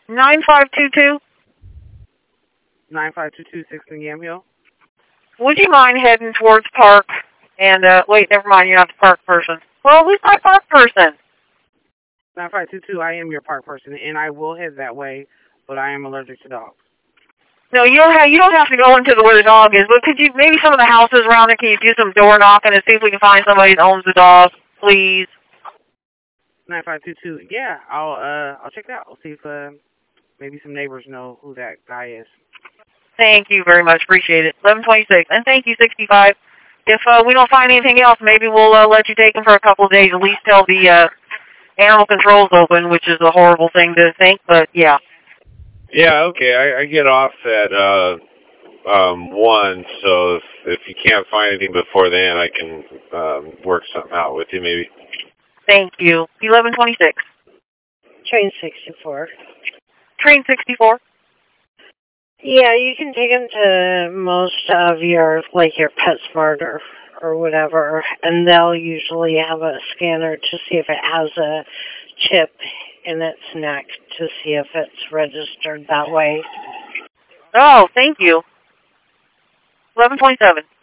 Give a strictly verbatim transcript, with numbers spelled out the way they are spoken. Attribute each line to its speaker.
Speaker 1: nine five two two.
Speaker 2: nine five two two six in Yamhill.
Speaker 1: Would you mind heading towards Park? And, uh, wait, never mind, you're not the Park person. Well, who's my Park person?
Speaker 2: nine five two two, I am your park person, and I will head that way, but I am allergic to dogs.
Speaker 1: No, you don't have, you don't have to go into the, where the dog is, but could you, maybe some of the houses around there, can you do some door knocking and see if we can find somebody that owns the dog, please?
Speaker 2: nine five two two, yeah, I'll, uh, I'll check it out. I'll see if, uh, maybe some neighbors know who that guy is.
Speaker 1: Thank you very much. Appreciate it. eleven twenty-six. And thank you, sixty-five. If uh, we don't find anything else, maybe we'll uh, let you take him for a couple of days, at least till the uh, animal control's open, which is a horrible thing to think, but yeah.
Speaker 3: Yeah, okay. I, I get off at uh, um, one, so if, if you can't find anything before then, I can um, work something out with you maybe.
Speaker 1: Thank you. eleven twenty-six.
Speaker 4: Train sixty-four.
Speaker 1: Train sixty-four.
Speaker 4: Yeah, you can take them to most of your, like your PetSmart or, or whatever, and they'll usually have a scanner to see if it has a chip in its neck to see if it's registered that way.
Speaker 1: Oh, thank you. eleven twenty-seven.